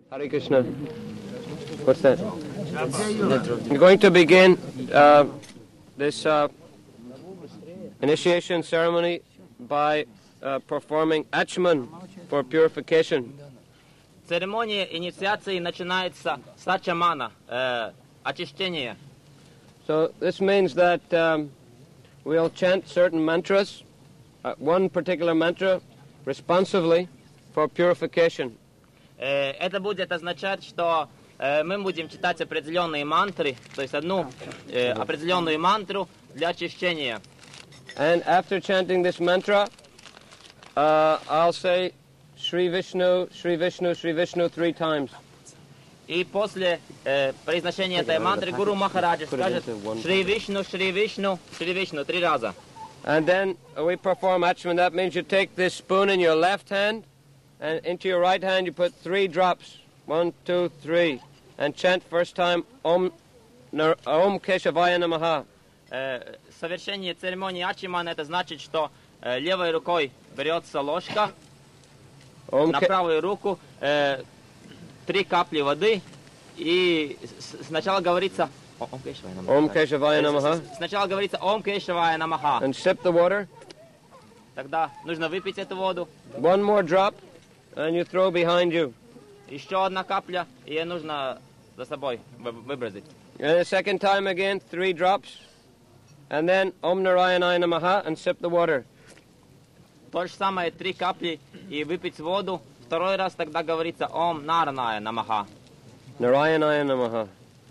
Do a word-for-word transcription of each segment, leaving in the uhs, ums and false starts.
Hare Krishna. What's that? We're going to begin uh, this uh, initiation ceremony by uh, performing Achman for purification. Церемония инициации начинается с ачамана, э, очищения. So this means that um, we'll chant certain mantras, uh, one particular mantra, responsively for purification. Э, это будет означать, что э, мы будем читать определенные мантры, то есть одну э, определенную мантру для очищения. And after chanting this mantra, uh, I'll say Shri Vishnu, Shri Vishnu, Shri Vishnu three times. И после э, произношения этой мантры Гуру Махараджа скажет Шри Вишну, Шри Вишну, Шри Вишну три раза. And then we perform Achman. That means you take this spoon in your left hand, and into your right hand you put three drops. One, two, three. And chant first time Om, Nar- Om Keshavaya Namaha. Э, совершение церемонии Ачимана это значит, что э, левой рукой берется ложка, Om на Ke- правую руку э, три капли воды, и с- сначала говорится Ом Кешавая Намаха. Om Keshavaya Namaha. Сначала говорится Ом Кешавая Намаха. And sip the water. Тогда нужно выпить эту воду. One more drop, and you throw behind you. Еще одна капля, и ее нужно за собой вы- выбросить. And the second time again, three drops. And then Om Narayanaya Namaha, and sip the water. То же самое, три капли, и выпить воду. Второй раз тогда говорится Ом Нараная Намаха. Narayanaya Namaha.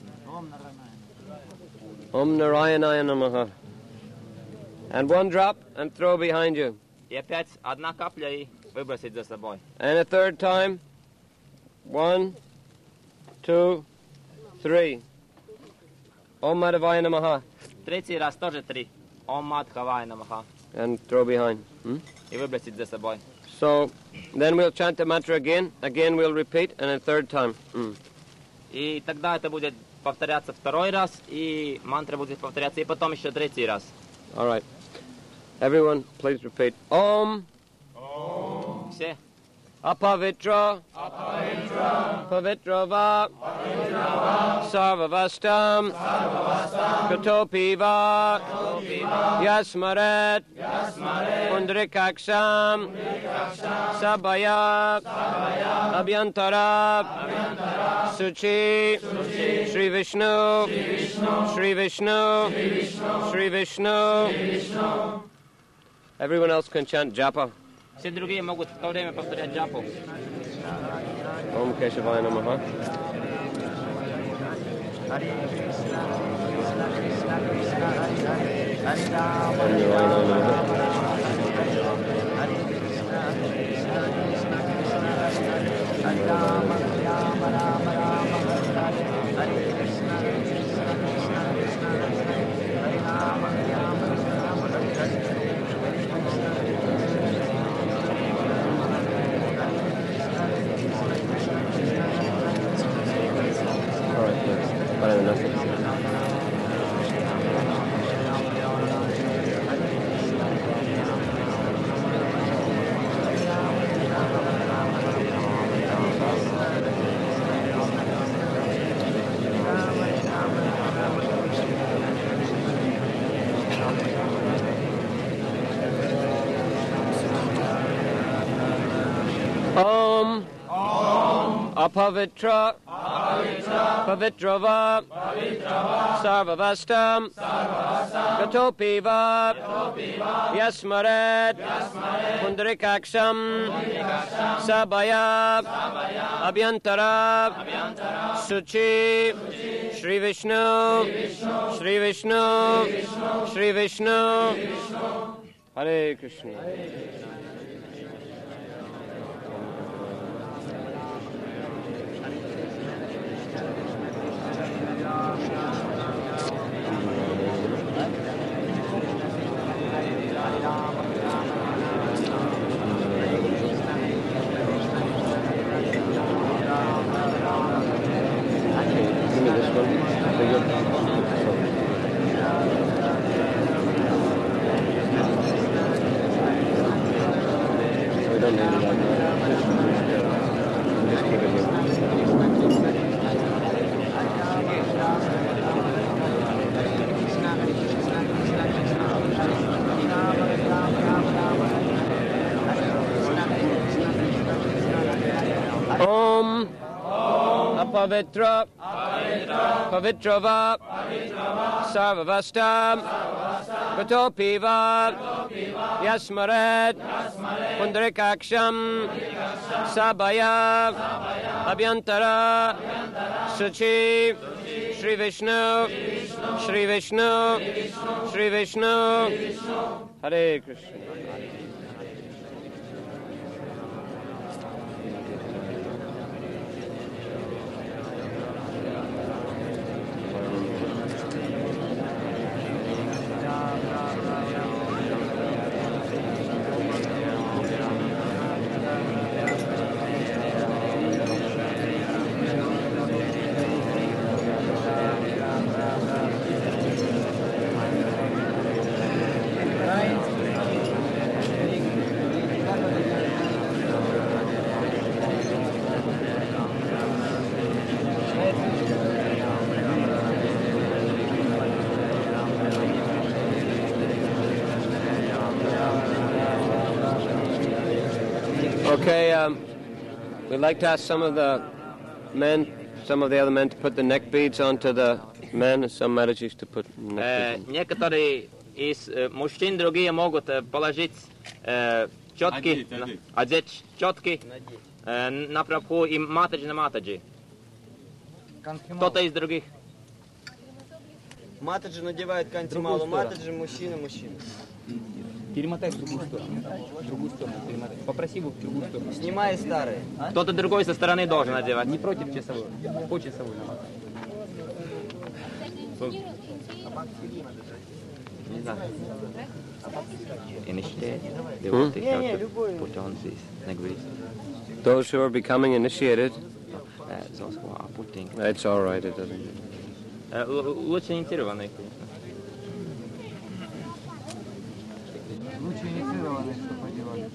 Om Narayanaya Namaha. And one drop, and throw behind you. И опять одна капля, и выбросить за собой. And a third time. One, two, three. Om Madhavaya Namaha. Третий раз тоже три. Ом Мадхавая Намаха. And throw behind. Hmm? И выбросить за собой. So, then we'll chant the mantra again. Again we'll repeat, and a third time. Hmm. И тогда это будет повторяться второй раз, и мантра будет повторяться, и потом еще третий раз. All right. Everyone, please repeat. Om. Все. Apavitra. Apavitra. Pavitrava. Pavitrava. Sarvavastam. Sarvavastam. Katopiva. Katopiva. Yasmaret. Yasmaret. Pundrikaksam. Pundrikaksam. Sabaya. Sabaya. Abhyantara. Abhyantara. Suchi. Suchi. Shri Vishnu. Shri Vishnu. Shri Vishnu. Shri Vishnu. Shri Vishnu. Shri Vishnu. Everyone else can chant japa. Все другие могут в то время повторять джапу. Om Keshavaya Namaha. Om Narayanaya All right, thanks. Better than nothing. Om. Apavitra. Pavitrava. Sarvavastam. Katopiva. Yasmaret. Pundrikaksam. Sabaya. Abhyantara. Suchi. Shri Vishnu. Shri Vishnu. Shri Vishnu. Hare Krishna. Give me this one. Bigger. Apavitra, Pavitrava, Sarvavastam, Vatopiva, Yasmaret, Pundarikaksham, Sabaya, Abhyantara, Suchi, Shri Vishnu, Shri Vishnu, Shri Vishnu, Hare Krishna. Okay, um, we'd like to ask some of the men, some of the other men to put the neck beads onto the men, and some Matajis to put neck beads on. Некоторые из мужчин, другие могут положить четки, одеть четки на Прабху и Матаджи на Матаджи. Кто-то из других. Матаджи надевает кантималу, Матаджи мужчина, мужчина. Перемотай в другую сторону. В другую сторону перемотай. Попроси его в другую сторону. Снимай старые. А? Кто-то другой со стороны должен надевать. Не против часовой, по часовой. Не знаю. Initiate. They will take out the put on these neck beads. Those who are becoming initiated, Uh, those who are putting. it's all right, it doesn't. Uh, лучше инициированные, конечно. Лучше инициированные, что поделать.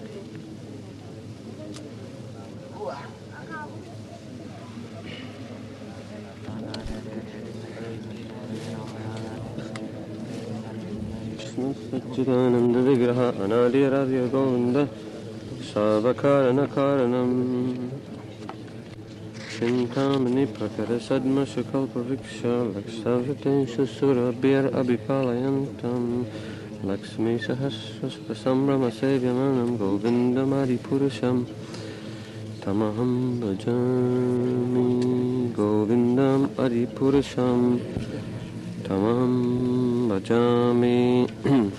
Satchidananda Vigraha Anadirabhya Govinda Sarvakarana Karanam Chintamani Prakara Sadma Sukalpa Viksha Lakshavatesh Surabhir Abhipalayantam Lakshmi Sahasrasva Sambrama Sevyamanam Govindam Adipurusham Tamaham Bhajami Govindam Adipurusham Tamaham Bhajami.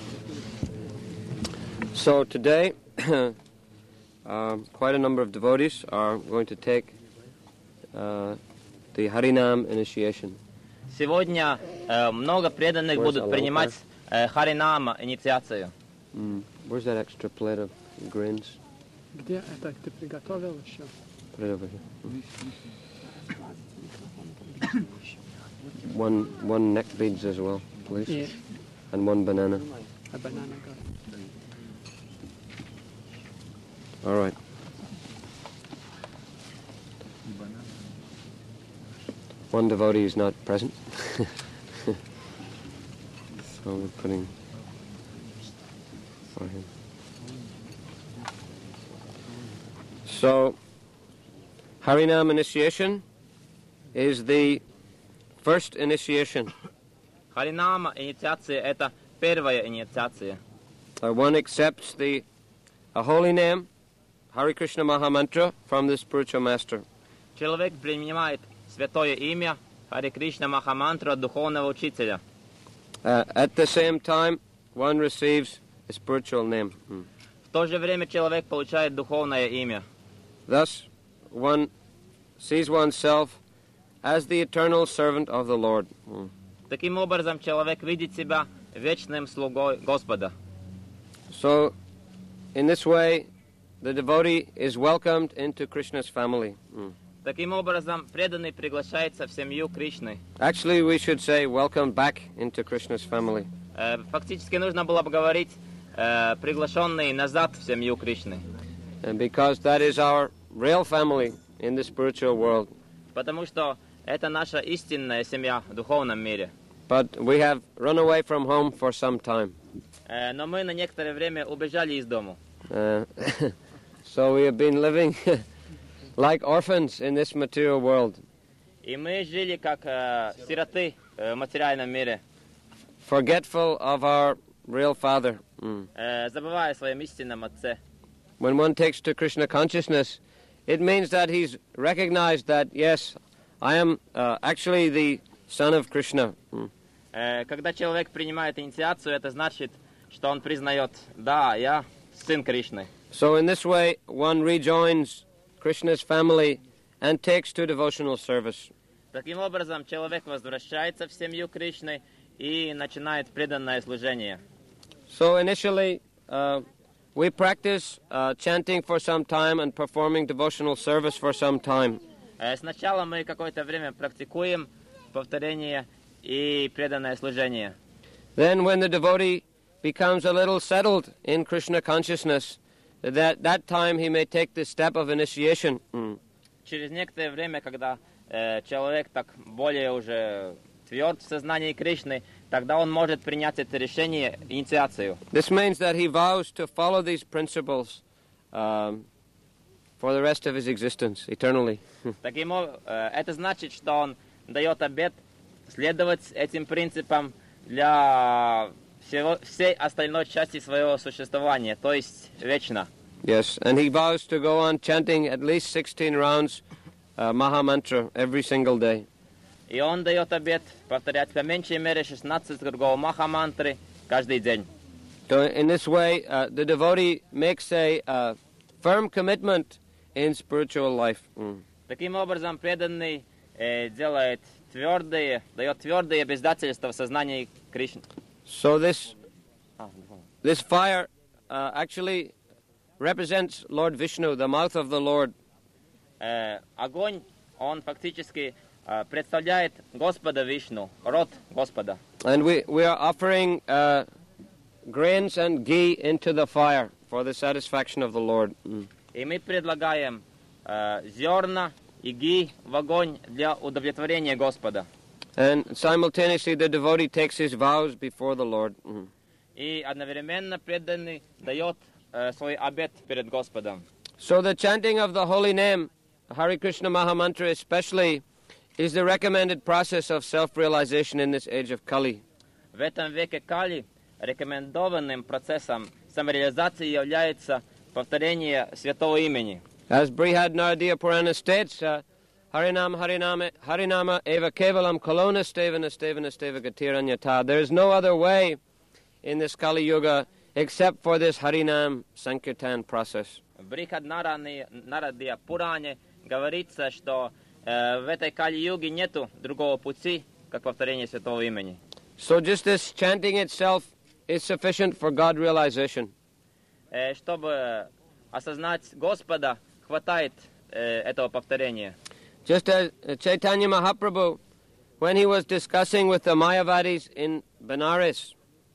So today, uh, quite a number of devotees are going to take uh, the Harinam initiation. Сегодня э, много преданных Where's будут Alauka? принимать э, Харинама инициацию. Mm. Where's that extra plate of grains? Где это ты приготовил еще? Put it over here. One, one neck beads as well, please, И and one banana. а банана готов. All right. One devotee is not present, so we're putting for him. So, Harinam initiation is the first initiation. Харинама инициация – это первая инициация. Uh, one accepts the a holy name, Hare Krishna Mahamantra, from the spiritual master. Человек принимает святое имя Харе Кришна Махамантру от духовного учителя. Uh, at the same time, one receives a spiritual name. Hmm. В то же время человек получает духовное имя. Thus, one sees oneself as the eternal servant of the Lord. Hmm. Таким образом, человек видит себя вечным слугой Господа. So, in this way, the devotee is welcomed into Krishna's family. Hmm. Таким образом, преданный приглашается в семью Кришны. Actually, we should say welcome back into Krishna's family. Э, Фактически нужно было бы говорить э, приглашенный назад в семью Кришны. And because that is our real family in the spiritual world. Потому что это наша истинная семья в духовном мире. But we have run away from home for some time. Э, Но мы на некоторое время убежали из дому. Uh, so we have been living like orphans in this material world. И мы жили как э, сироты э, в материальном мире, forgetful of our real Father. Mm. э, забывая о своем истинном Отце. When one takes to Krishna consciousness, it means that he's recognized that, yes, I am uh, actually the son of Krishna. Mm. Э, когда человек принимает инициацию, это значит, что он признает, да, я сын Кришны. So in this way, one rejoins Krishna's family and takes to devotional service. Таким образом, человек возвращается в семью Кришны и начинает преданное служение. So initially, uh, we practice uh, chanting for some time and performing devotional service for some time. Э, Сначала мы какое-то время практикуем повторение и преданное служение. Then when the devotee becomes a little settled in Krishna consciousness, that that time he may take the step of initiation. Mm. Через некоторое время, когда э, человек так более уже тверд в сознании Кришны, тогда он может принять это решение, инициацию. This means that he vows to follow these principles um, for the rest of his existence, eternally. Таким об- э, это значит, что он дает обет следовать этим принципам для всего, всей остальной части своего существования, то есть вечно. Yes, and he vows to go on chanting at least sixteen rounds uh, Maha Mantra every single day. И он дает обет повторять по меньшей мере шестнадцать кругов Маха-мантры каждый день. So in this way, uh, the devotee makes a uh, firm commitment in spiritual life. Mm. Таким образом, преданный э, делает твердые, дает твердые обязательства в сознании Кришны. So this А, this fire uh, actually represents Lord Vishnu, the mouth of the Lord. Э, огонь, он фактически э, представляет Господа Вишну, род Господа. And we, we are offering uh, grains and ghee into the fire for the satisfaction of the Lord. Mm. И мы предлагаем э, зерна и ги в огонь для удовлетворения Господа. And simultaneously the devotee takes his vows before the Lord. Mm. И одновременно преданный дает э, свой обет перед Господом. So the chanting of the holy name, Hare Krishna Maha Mantra especially, is the recommended process of self-realization in this age of Kali. В этом веке Кали рекомендованным процессом самореализации является повторение святого имени. As Brihad Naradiya Purana states, uh, Harinam Harinama Harinama Eva Kevalam Kolona Stevana Stevana Steva Gatiranyata. There is no other way in this Kali Yuga except for this Harinam Sankirtan process. В Брихад Нарадия Пуране говорится, что э, в этой Кали-юге нету другого пути, как повторение святого имени. So just this chanting itself is sufficient for God realization. Э, чтобы осознать Господа, хватает э, этого повторения. Just as Chaitanya Mahaprabhu, when he was discussing with the Mayavadis in Benares,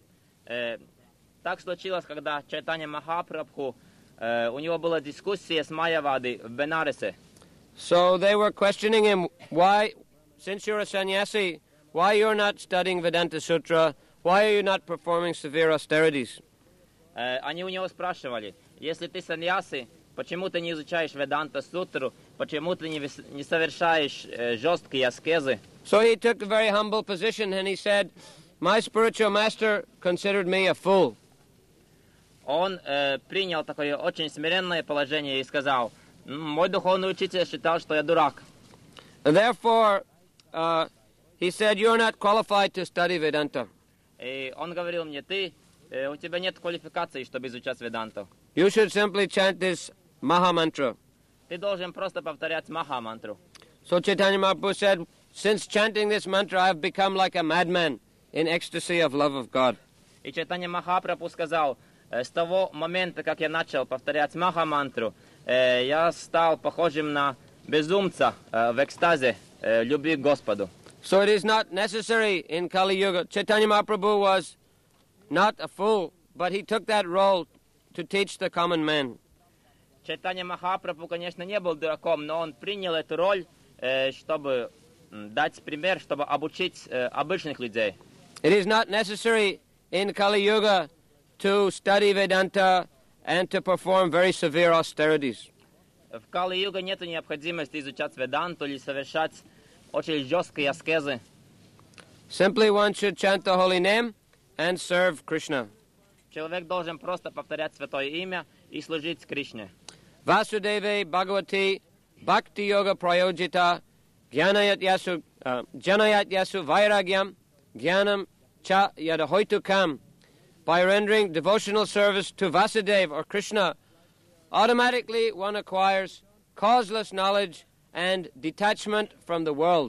Э, так случилось, когда Чайтанья Махапрабху, э, у него была дискуссия с Майявади в Бенаресе. so they were questioning him, why, since you're a sannyasi, why you're not studying Vedanta Sutra, why are you not performing severe austerities? Э, они у него спрашивали, если ты саньяси, почему ты не изучаешь Веданта Сутру, почему ты не, вис- не совершаешь э, жесткие аскезы? So he took a very humble position and he said, my spiritual master considered me a fool. Он э, принял такое очень смиренное положение и сказал, «М, мой духовный учитель считал, что я дурак. And therefore, uh, he said, you're not qualified to study Vedanta. И он говорил мне, ты, э, у тебя нет квалификации, чтобы изучать Веданту. You should simply chant this Maha Mantra. Ты должен просто повторять Маха-мантру. So Chaitanya Mahaprabhu said, since chanting this mantra, I have become like a madman in ecstasy of love of God. И Чайтанья Махапрабху сказал, «Э, с того момента, как я начал повторять Маха-мантру, э, я стал похожим на безумца э, в экстазе э, любви к Господу. So it is not necessary in Kali Yuga. Chaitanya Mahaprabhu was not a fool, but he took that role to teach the common man. Чайтанья Махапрабху, конечно, не был дураком, но он принял эту роль, э, чтобы м, дать пример, чтобы обучить э, обычных людей. It is not necessary in Kali Yuga to study Vedanta and to perform very severe austerities. В Кали-юга нет необходимости изучать Веданту или совершать очень жесткой аскезы. Simply one should chant the holy name and serve Krishna. Человек должен просто повторять святое имя и служить Кришне. Vasudeve Bhagavati Bhakti Yoga Prayojita Jnanayat Yasu uh, Janayat Yasu Vairagyam Jnanam Cha Yadahoitukam. By rendering devotional service to Vasudeva or Krishna, automatically one acquires causeless knowledge and detachment from the world.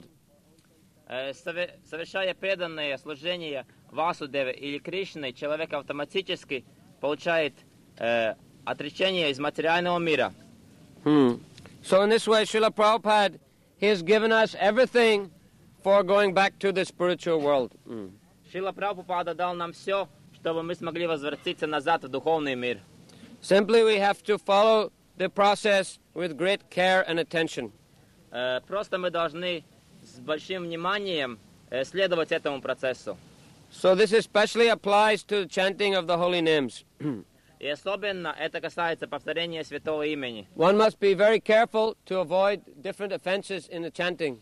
Совершая преданное служение Васудеве или Кришне, человек автоматически получает э, отречение из материального мира. Hmm. So in this way, Srila Prabhupada, he has given us everything for going back to the spiritual world. Hmm. Шрила Прабхупада дал нам все, чтобы мы смогли возвратиться назад в духовный мир. Simply we have to follow the process with great care and attention. Э, просто мы должны с большим вниманием э, следовать этому процессу. So this especially applies to the chanting of the holy names. И особенно это касается повторения святого имени. One must be very careful to avoid different offenses in the chanting.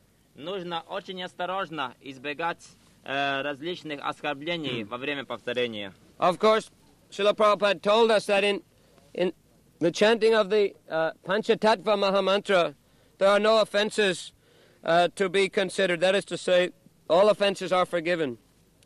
Нужно очень осторожно избегать э, различных оскорблений во время повторения. Of course, Srila Prabhupada told us that in, in the chanting of the uh, Panchatattva Mahamantra, there are no offenses uh, to be considered. That is to say, all offenses are forgiven.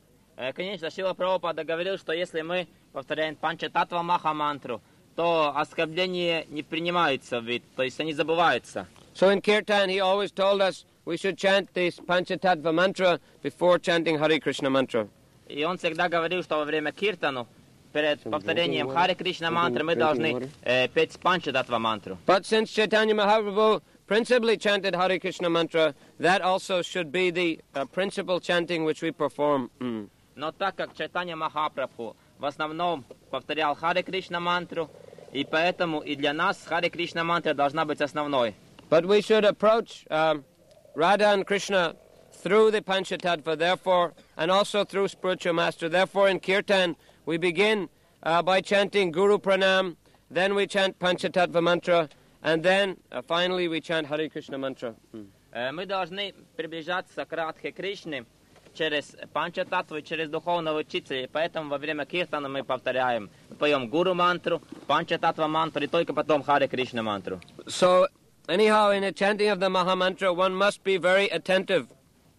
Э, конечно, Шрила Прабхупада говорил, что если мы повторяем Панчататтва Махамантру, то оскорбления не принимаются в вид, то есть они забываются. So in Kirtan, he always told us we should chant this Panchatattva mantra before chanting Hare Krishna mantra. И он всегда говорил, что во время киртану, перед повторением Харе Кришна мантры, мы должны э, петь Панчататтва мантру. But since Chaitanya Mahaprabhu principally chanted Hare Krishna mantra, that also should be the uh, principal chanting which we perform. Mm. Но так как Чайтанья Махапрабху в основном повторял Харе Кришна мантру, и поэтому и для нас Харе Кришна мантра должна быть основной. But we should approach um, Radha and Krishna through the Panchatattva, therefore, and also through spiritual master. Therefore, in Kirtan, we begin uh, by chanting Guru Pranam, then we chant Panchatattva mantra, and then uh, finally we chant Hare Krishna mantra. Mm. Мы должны приближаться к Радхе Кришне через Панчататтву и через духовного учителя. И поэтому во время киртана мы повторяем, мы поем Гуру мантру, Панчататтва мантру и только потом Харе Кришна мантру. So, anyhow, in the chanting of the Mahamantra, one must be very attentive.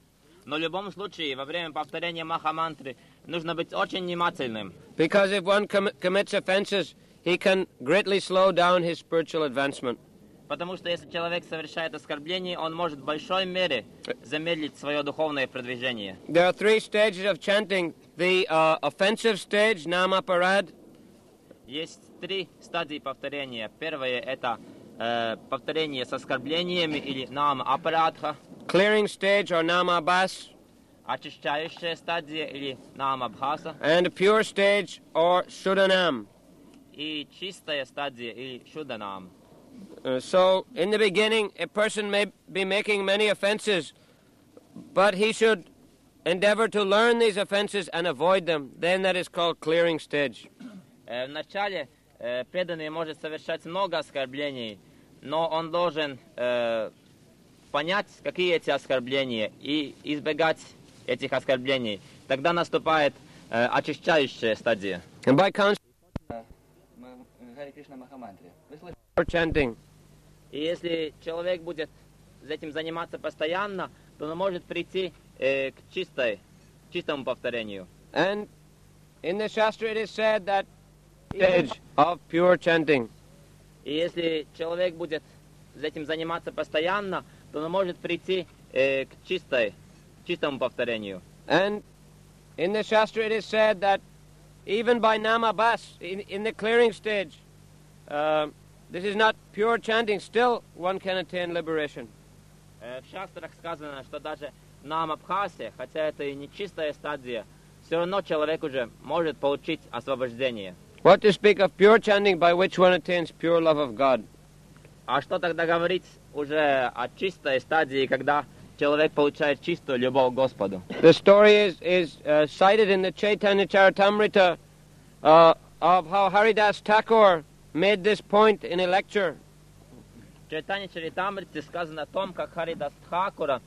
Но в любом случае, во время повторения Махамантры нужно быть очень внимательным. Because if one com- commits offenses, he can greatly slow down his spiritual advancement. Потому что если человек совершает оскорбление, он может в большой мере замедлить свое духовное продвижение. There are three stages of chanting. The uh, offensive stage, Namaparad. Есть три стадии повторения. Первое – это э, повторение с оскорблениями или Нама Апарадха. Clearing stage, or Namabhas. Очищающая стадия или Нама Бхаса. And a pure stage, or Shuddhanam. И чистая стадия или Шуданам. Uh, so, in the beginning, a person may be making many offenses, but he should endeavor to learn these offenses and avoid them. Then that is called clearing stage. В начале э, преданный может совершать много оскорблений, но он должен э, понять, какие эти оскорбления, и избегать этих оскорблений. Тогда наступает э, очищающая стадия. And by constant Харе Кришна Махамантре. Вы слышите? chanting, И если человек будет этим заниматься постоянно, то он может прийти э, к чистой, чистому повторению. and in the Shastra it is said that stage of pure chanting. И если человек будет этим заниматься постоянно, то он может прийти э, к чистой, чистому повторению. And in the Shastra it is said that even by Namabhas, in, in the clearing stage, uh, this is not pure chanting, still one can attain liberation. Э, в шастрах сказано, что даже на Амабхасе, хотя это и не чистая стадия, все равно человек уже может получить освобождение. What to speak of pure chanting by which one attains pure love of God? А что тогда говорить уже о чистой стадии, когда человек получает чистую любовь к Господу? The story is, is uh, cited in the Chaitanya Charitamrita uh, of how Haridas Thakur made this point in a lecture. В Чайтанья Чаритамрите сказано о том, как Харидас Тхакура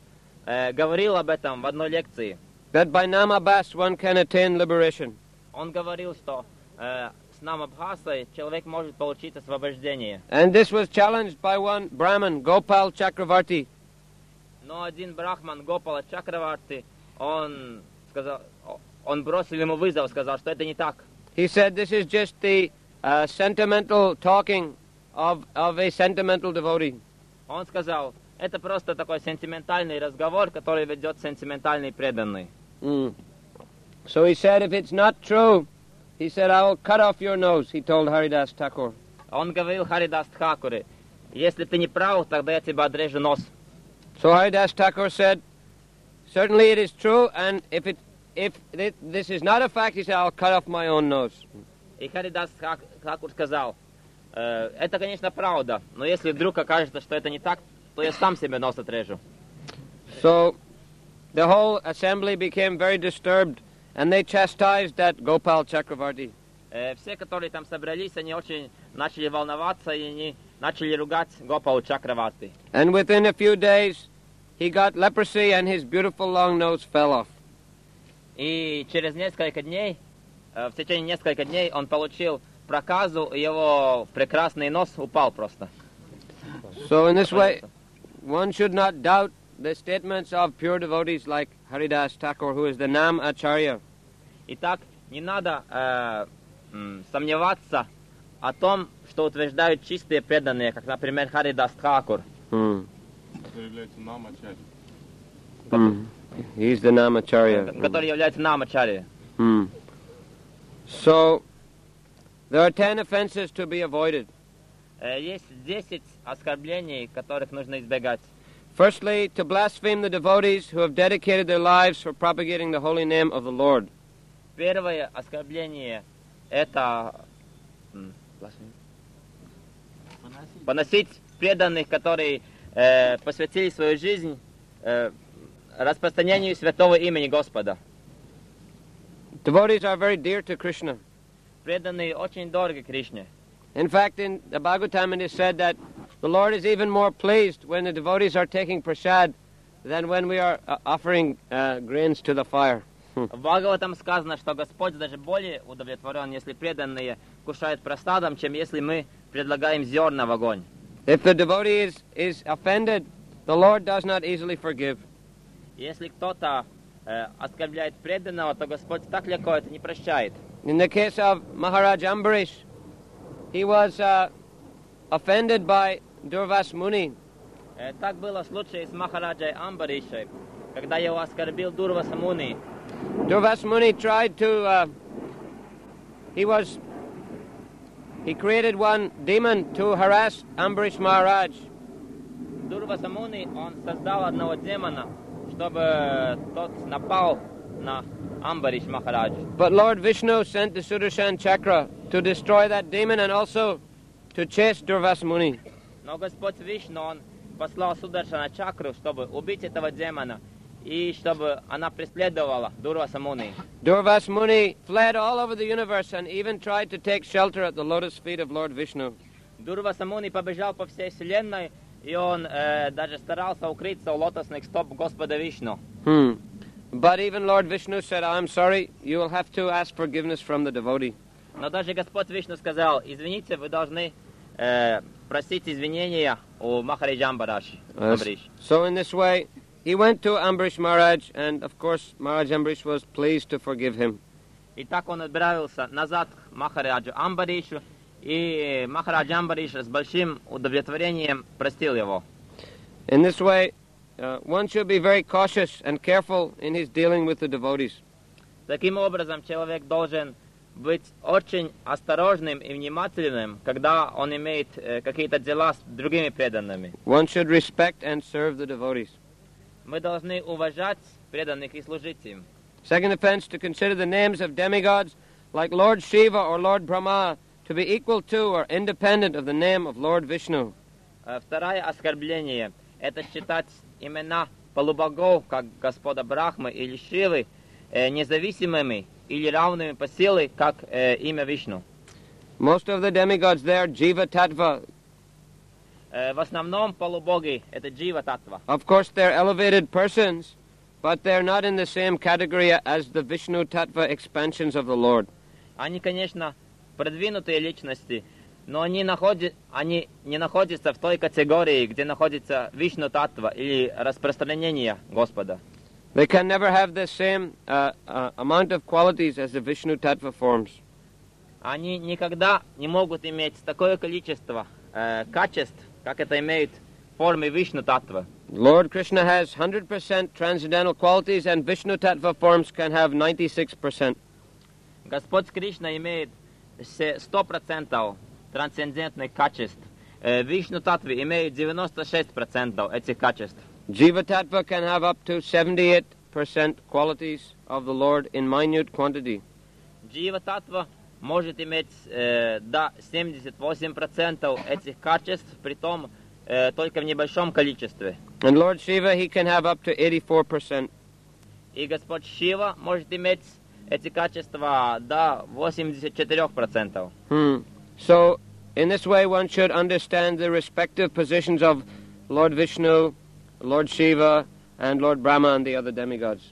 э, говорил об этом в одной лекции. That by Namabhas one can attain liberation. Он говорил, что э, с Намабхасой человек может получить освобождение. And this was challenged by one Brahmin, Gopal Chakravarti. Но один брахман Гопала Чакраварти, он сказал, он бросил ему вызов, сказал, что это не так. He said this is just the uh, sentimental talking of, of a sentimental devotee. Он сказал, это просто такой сентиментальный разговор, который ведет сентиментальный преданный. Mm. So he said, if it's not true, he said, I will cut off your nose, he told Haridas Thakur. Он говорил Харидас Тхакуре, если ты не прав, тогда я тебе отрежу нос. So Haridas Thakur said, certainly it is true, and if it if it, this is not a fact, he said, I'll cut off my own nose. И Харидас Тхакур сказал, э, это, конечно, правда, но если вдруг окажется, что это не так, то я сам себе нос отрежу. So the whole assembly became very disturbed, and they chastised that Gopal Chakravarti. Э, все, которые там собрались, они очень начали волноваться, и они начали ругать Гопалу Чакраварти. And within a few days, he got leprosy, and his beautiful long nose fell off. И через несколько дней, э, в течение нескольких дней он получил проказу, и его прекрасный нос упал просто. So in this way, one should not doubt the statements of pure devotees like Haridas Thakur, who is the Nam Acharya. Итак, не надо э, м, сомневаться о том, что утверждают чистые преданные, как, например, Харидас Тхакур. Hmm. Hmm. He's the Nam Acharya. Который является намачарьей. Hmm. So, there are ten offenses to be avoided. Э, есть десять оскорблений, которых нужно избегать. Firstly, to blaspheme the devotees who have dedicated their lives for propagating the holy name of the Lord. Первое оскорбление – это м, поносить преданных, которые э, посвятили свою жизнь э, распространению святого имени Господа. Devotees are very dear to Krishna. Преданные очень дороги Кришне. In fact, in the Bhagavatam it is said that the Lord is even more pleased when the devotees are taking prasad than when we are uh, offering uh, grains to the fire. В Бхагаватам сказано, что Господь даже более удовлетворен, если преданные кушают просадом, чем если мы предлагаем зерна в огонь. If the devotee is, is offended, the Lord does not easily forgive. Если кто-то э, оскорбляет преданного, то Господь так легко это не прощает. In the case of Maharaj Ambarish, he was uh, offended by Durvas Muni. Э, так было в случае с Махараджей Амбаришей, когда его оскорбил Дурваса Муни. Durvas Muni tried to, uh, he was, he created one demon to harass Ambarish Maharaj. Дурваса Муни, он создал одного демона, чтобы тот напал на Амбариш Махарадж. But Lord Vishnu sent the Sudarshan Chakra to destroy that demon and also to chase Durvas Muni. Но Господь Вишну, он послал Сударшана Чакру, чтобы убить этого демона, и чтобы она преследовала Дурваса Муни. Durvas Muni fled all over the universe and even tried to take shelter at the lotus feet of Lord Vishnu. Дурваса Муни побежал по всей вселенной, и он э, даже старался укрыться у лотосных стоп Господа Вишну. Hmm. But even Lord Vishnu said, I'm sorry, you will have to ask forgiveness from the devotee. Но даже Господь Вишну сказал, извините, вы должны э, просить извинения у Махараджа Амбараш. Uh, so in this way, he went to Ambarish Maharaj, and of course Maharaj Ambarish was pleased to forgive him. И так он отправился назад к Махараджу Амбаришу, и Махарадж Амбариш с большим удовлетворением простил его. In this way, uh, one should be very cautious and careful in his dealing with the devotees. Таким образом, человек должен быть очень осторожным и внимательным, когда он имеет э, какие-то дела с другими преданными. One should respect and serve the devotees. Мы должны уважать преданных и служить им. Second offense, to consider the names of demigods like Lord Shiva or Lord Brahma to be equal to or independent of the name of Lord Vishnu. Э, Второе оскорбление – это считать имена полубогов, как Господа Брахмы или Шивы, э, независимыми или равными по силе, как э, имя Вишну. Most of the demigods there, Jiva Tattva. Э, в основном полубоги — это джива-таттва. Of course, they're elevated persons, but they're not in the same category as the Vishnu Tattva expansions of the Lord. Они, конечно, продвинутые личности, но они, находи... они не находятся в той категории, где находится Вишну-таттва или распространение Господа. They can never have the same uh, uh, amount of qualities as the Vishnu Tattva forms. Они никогда не могут иметь такое количество э, качеств, как это имеют формы Вишну-таттва. Lord Krishna has one hundred percent transcendental qualities, and Vishnu Tattva forms can have ninety-six percent. Господь Кришна имеет сто процентов трансцендентных качеств. Э, Вишну-таттва имеет девяносто шесть процентов этих качеств. Jiva Tattva can have up to seventy-eight percent qualities of the Lord in minute quantity. Джива-таттва может иметь э, до семьдесят восемь процентов этих качеств, притом э, только в небольшом количестве. And Lord Shiva, he can have up to eighty-four percent. И Господь Шива может иметь эти качества до восемьдесят четыре процента. Hmm. So, in this way, one should understand the respective positions of Lord Vishnu, Lord Shiva, and Lord Brahma and the other demigods.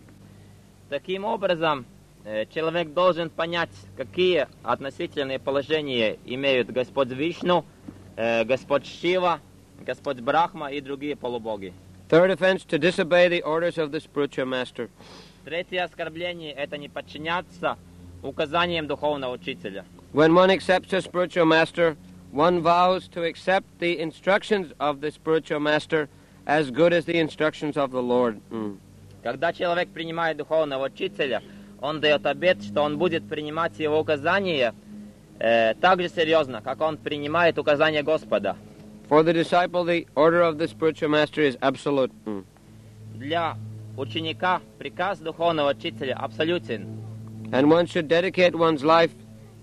Таким образом, э, человек должен понять, какие относительные положения имеют Господь Вишну, э, Господь Шива, Господь Брахма и другие полубоги. Third offense, to disobey the orders of the spiritual master. Третье оскорбление — это не подчиняться указаниям духовного учителя. When one accepts a spiritual master, one vows to accept the instructions of the spiritual master as good as the instructions of the Lord. Mm. Когда человек принимает духовного учителя, он дает обет, что он будет принимать его указания э, так же серьезно, как он принимает указания Господа. For the disciple, the order of the spiritual master is absolute. Mm. Для ученика приказ духовного учителя абсолютен. And one should dedicate one's life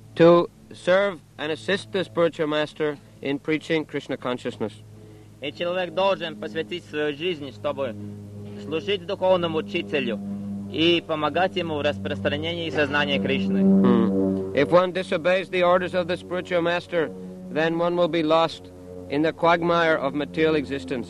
to serve and assist the spiritual master in preaching Krishna consciousness. И человек должен посвятить свою жизнь, чтобы служить духовному учителю и помогать ему в распространении сознания Кришны. Hmm. If one disobeys the orders of the spiritual master, then one will be lost in the quagmire of material existence.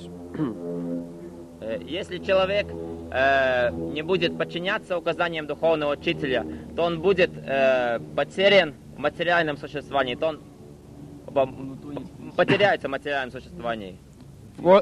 Э, Если человек э, не будет подчиняться указаниям духовного учителя, то он будет э, потерян в материальном существовании, то он оба- потеряется в материальном существовании, For,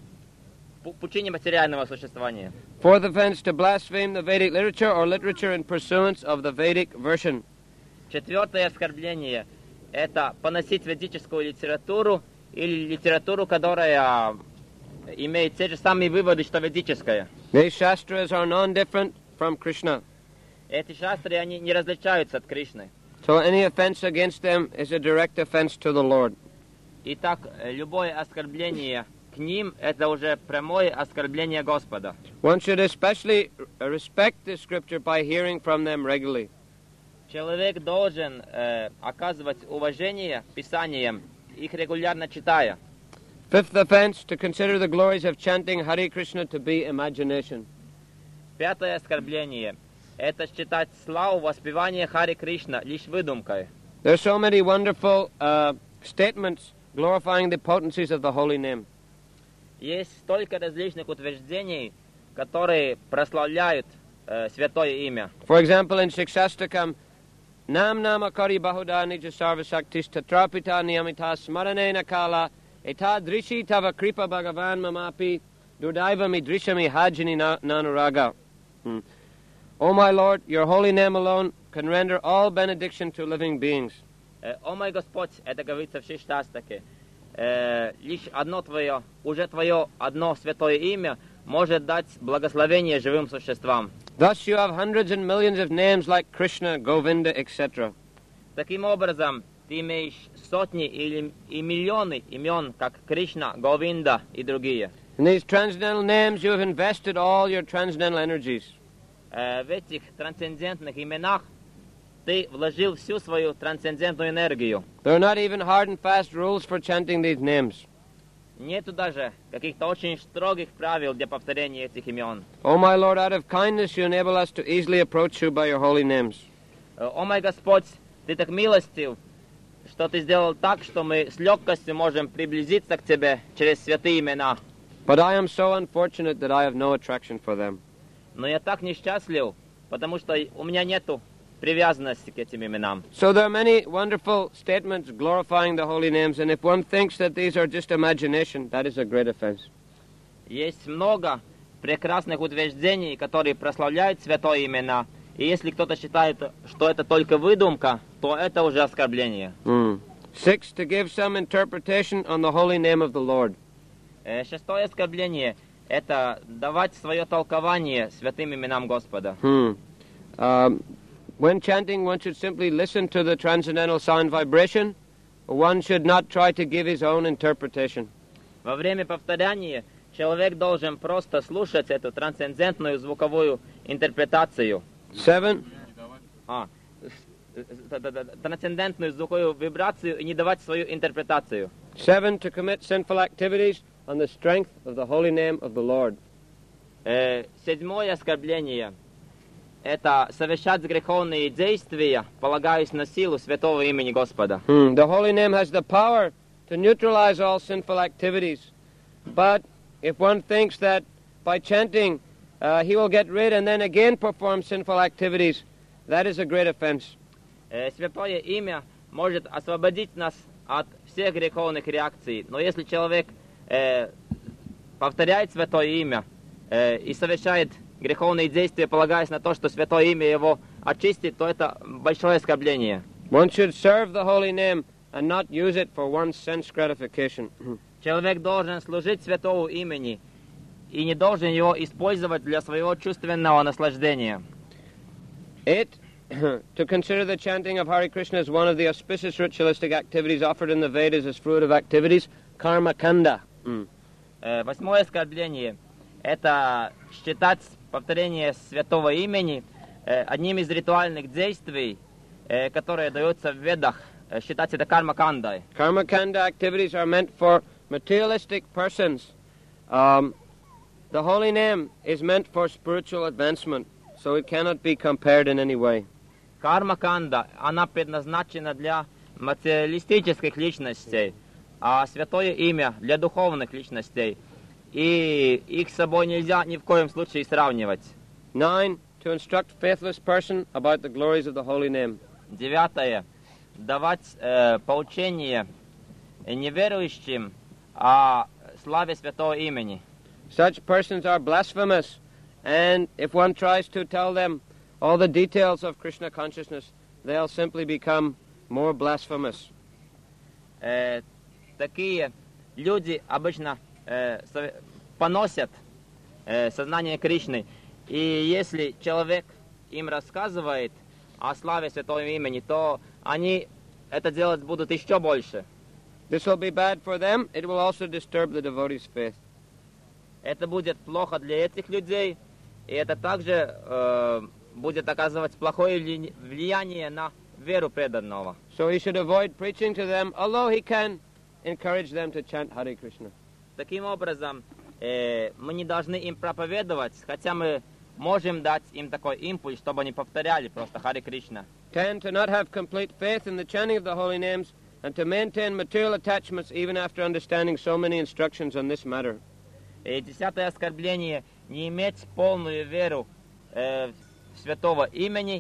в пучине материального существования. fourth offense, to blaspheme the Vedic literature or literature in pursuance of the Vedic version. Четвертое оскорбление — это поносить ведическую литературу или литературу, которая имеет те же самые выводы, что ведическая. These shastras are non-different from Krishna. Эти шастры, они не различаются от Кришны. So any offense against them is a direct offense to the Lord. Итак, э, любое оскорбление к ним — это уже прямое оскорбление Господа. One should especially respect the scripture by hearing from them regularly. Человек должен э, оказывать уважение Писаниям, их регулярно читая. Fifth offense, to consider the glories of chanting Hare Krishna to be imagination. Пятое оскорбление — это считать славу воспевания Хари Кришна лишь выдумкой. There are so many wonderful uh, statements glorifying the potencies of the holy name. Есть столько различных утверждений, которые прославляют э, святое имя. For example, in Shikshastakam, Nam Nama Kari Bahuda Nija Sarvasaktis Tatrapita Niyamita Smaranena Kala Eta Drishi Tava Kripa Bhagavan Mamapi Durdaiva Midrishami Hajini na- Nanuraga. Hmm. O my Lord, your holy name alone can render all benediction to living beings. Э, О мой Господь, это говорится в Шиштастаке, э, лишь одно Твое, уже Твое одно святое имя может дать благословение живым существам. Thus you have hundreds and millions of names like Krishna, Govinda, et cetera. Таким образом, ты имеешь сотни или и миллионы имен, как Кришна, Говинда и другие. In these transcendental names you have invested all your transcendental energies. Э, В этих трансцендентных именах ты вложил всю свою трансцендентную энергию. There are not even hard and fast rules for chanting these names. Нету даже каких-то очень строгих правил для повторения этих имен. O my Lord, out of kindness you enable us to easily approach you by your holy names. Э, О мой Господь, Ты так милостив, что Ты сделал так, что мы с легкостью можем приблизиться к Тебе через святые имена. But I am so unfortunate that I have no attraction for them. Но я так несчастлив, потому что у меня нету привязанности к этим именам. So there are many wonderful statements glorifying the holy names, and if one thinks that these are just imagination, that is a great offense. Есть много прекрасных утверждений, которые прославляют святые имена. И если кто-то считает, что это только выдумка, то это уже оскорбление. Mm. Six, to give some interpretation on the holy name of the Lord. Э, Шестое оскорбление – это давать свое толкование святым именам Господа. Hmm. Um, when chanting, one should simply listen to the transcendental sound vibration. One should not try to give his own interpretation. Во время повторяния человек должен просто слушать эту трансцендентную звуковую интерпретацию. Seven, А, трансцендентную звуковую вибрацию и не давать свою интерпретацию. seven, to commit sinful activities on the strength of the holy name of the Lord. Э, Седьмое оскорбление – это совершать греховные действия, полагаясь на силу святого имени Господа. Hmm. The holy name has the power to neutralize all sinful activities. But if one thinks that by chanting uh, he will get rid and then again perform sinful activities, that is a great offense. Э, Святое имя может освободить нас от всех греховных реакций. Но если человек э, повторяет святое имя э, и совершает греховные действия, полагаясь на то, что святое имя его очистит, то это большое оскорбление. One should serve the holy name and not use it for one's sense gratification. Человек должен служить святому имени и не должен его использовать для своего чувственного наслаждения. Eight, to consider the chanting of Hare Krishna as one of the auspicious ritualistic activities offered in the Vedas as fruitive activities, karma kanda. Mm. Э, Восьмое оскорбление – это считать повторение святого имени э, одним из ритуальных действий, э, которые даются в Ведах, э, считать это карма-кандой. Karma kanda activities are meant for materialistic persons. Um, the holy name is meant for spiritual advancement, so it cannot be compared in any way. Карма-канда, она предназначена для материалистических личностей, а святое имя для духовных личностей. И их с собой нельзя ни в коем случае сравнивать. Nine, to instruct faithless person about the glories of the holy name. Девятое. Давать э, поучение неверующим о славе святого имени. Such persons are blasphemous, and if one tries to tell them all the details of Krishna consciousness, they'll simply become more blasphemous. Э, такие люди обычно э, со- поносят э, сознание Кришны. И если человек им рассказывает о славе святого имени, то они это делать будут еще больше. This will be bad for them. It will also disturb the devotee's faith. Это будет плохо для этих людей, и это также э, будет оказывать плохое вли- влияние на веру преданного. So he should avoid preaching to them, although he can encourage them to chant Hare Krishna. Таким образом, э, мы не должны им проповедовать, хотя мы можем дать им такой импульс, чтобы они повторяли просто Харе Кришна. Ten, to not have complete faith in the chanting of the holy names and to maintain material attachments even after understanding so many instructions on this matter. И десятое оскорбление – не иметь полную веру э, в святого имени,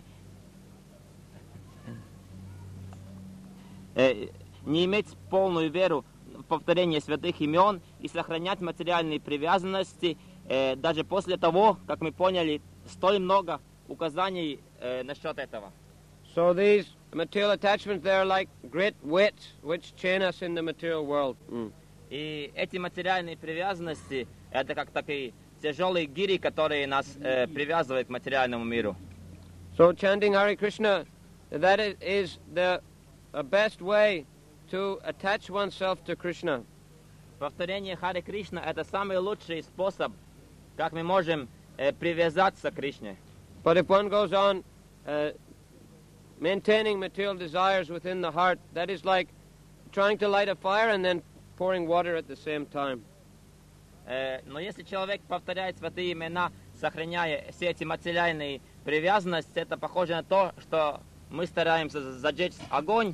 э, не иметь полную веру в повторение святых имен и сохранять материальные привязанности, э, даже после того, как мы поняли столь много указаний э, насчет этого. So these material attachments, they are like great weights which chain us in the material world. Mm. И эти материальные привязанности – это как такие тяжелые гири, которые нас э, привязывают к материальному миру. So chanting Hare Krishna, that is, is the uh, best way to attach oneself to Krishna. Повторение Харе Кришна – это самый лучший способ, как мы можем э, привязаться к Кришне. But if one goes on uh, maintaining material desires within the heart, that is like trying to light a fire and then pouring water at the same time. Э, но если человек повторяет святые имена, сохраняя все эти материальные привязанности, это похоже на то, что мы стараемся зажечь огонь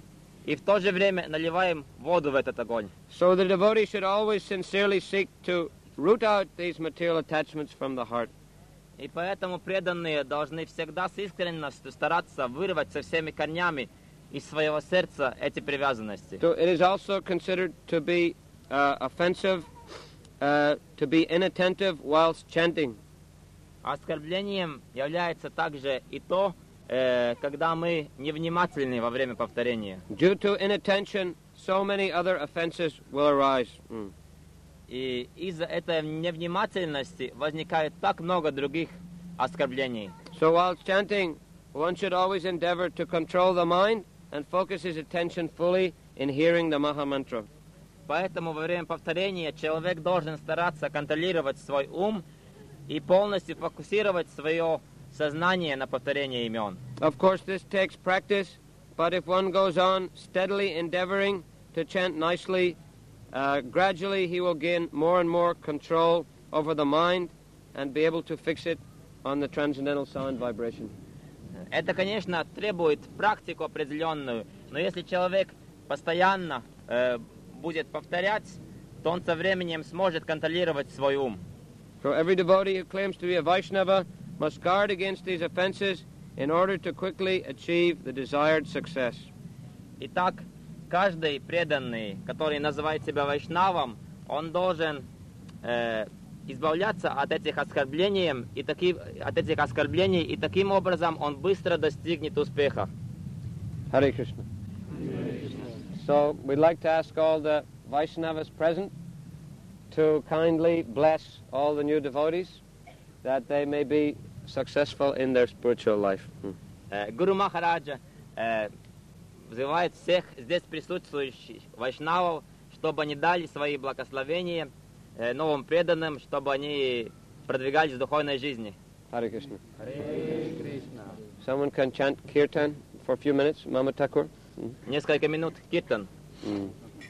и в то же время наливаем воду в этот огонь. So the devotee should always sincerely seek to root out these material attachments from the heart. И поэтому преданные должны всегда с искренностью стараться вырвать со всеми корнями из своего сердца эти привязанности. So it is also considered to be uh, offensive uh, to be inattentive whilst chanting. Оскорблением является также и то, э, когда мы невнимательны во время повторения. Due to inattention, so many other offenses will arise. Mm. И из-за этой невнимательности возникает так много других оскорблений. So while chanting, one should always endeavor to control the mind and focus his attention fully in hearing the Maha Mantra. Поэтому во время повторения человек должен стараться контролировать свой ум и полностью фокусировать свое сознание на повторении имен. Of course, this takes practice, but if one goes on steadily endeavoring to chant nicely, uh, gradually he will gain more and more control over the mind and be able to fix it on the transcendental sound vibration. Это, конечно, требует практику определенную, но если человек постоянно э, будет повторять, то он со временем сможет контролировать свой ум. So every devotee who claims to be a Vaishnava must guard against these offenses in order to quickly achieve the desired success. Итак, каждый преданный, который называет себя вайшнавом, он должен э, избавляться от этих оскорблений и таки, от этих оскорблений, и таким образом он быстро достигнет успеха. Hare Krishna. So we'd like to ask all the Vaishnavas present to kindly bless all the new devotees that they may be successful in their spiritual life. Hmm. Э, Гуру Махараджа э, взывает всех здесь присутствующих вайшнавов, чтобы они дали свои благословения э, новым преданным, чтобы они продвигались в духовной жизни. Hare Krishna. Hare Krishna. Someone can chant kirtan for a few minutes, Mama Thakur. Hmm. Несколько минут киртан. Hmm.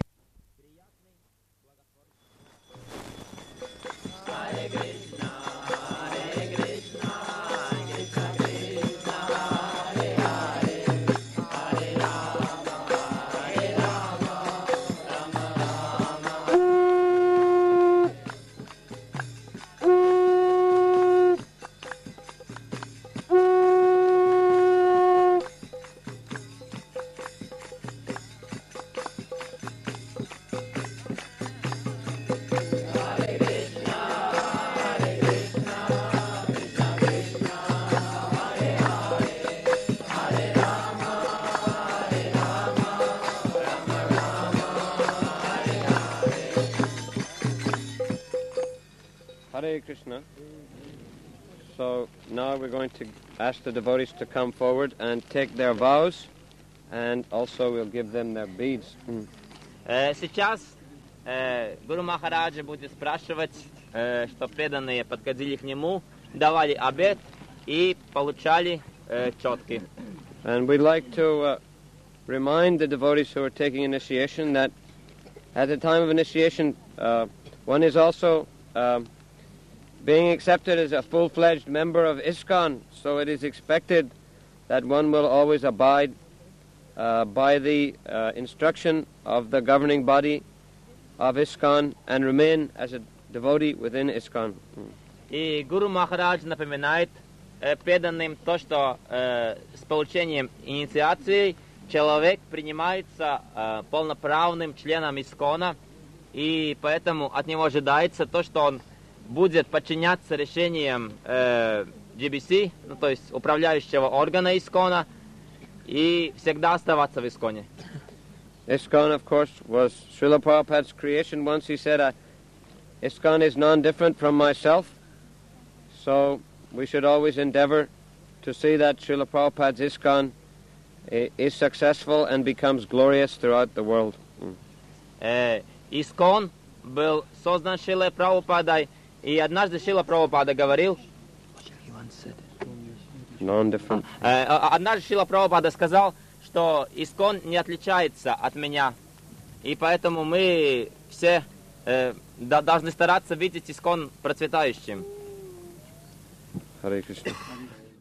Hare Krishna. So now we're going to ask the devotees to come forward and take their vows, and also we'll give them their beads. Mm. Э, Сейчас э, Гуру Махараджа будет спрашивать, э, что преданные подходили к нему, давали обет и получали э, четки. And we'd like to uh, remind the devotees who are taking initiation that at the time of initiation, uh, one is also um, being accepted as a full-fledged member of ISKCON, so it is expected that one will always abide uh, by the uh, instruction of the governing body of ISKCON and remain as a devotee within ISKCON. И Гуру Махарадж напоминает э, преданным то, что э, с получением инициации человек принимается э, полноправным членом ИСККОНа, и поэтому от него ожидается то, что он будет подчиняться решениям э, джи би си, ну, то есть управляющего органа ИСККОНа, и всегда оставаться в ИСККОНе. ISKCON, of course, was Srila Prabhupada's creation. Once he said, uh, ISKCON is non-different from myself, so we should always endeavor to see that Srila Prabhupada's ISKCON uh, is successful and becomes glorious throughout the world. Mm. Э, ИСККОН был создан Шрилой Прабхупадой, и однажды Шрила Прабхупада говорил, Non-different. э, однажды Шрила Прабхупада сказал, что ИСККОН не отличается от меня, и поэтому мы все э, да, должны стараться видеть ИСККОН процветающим. Hare Krishna.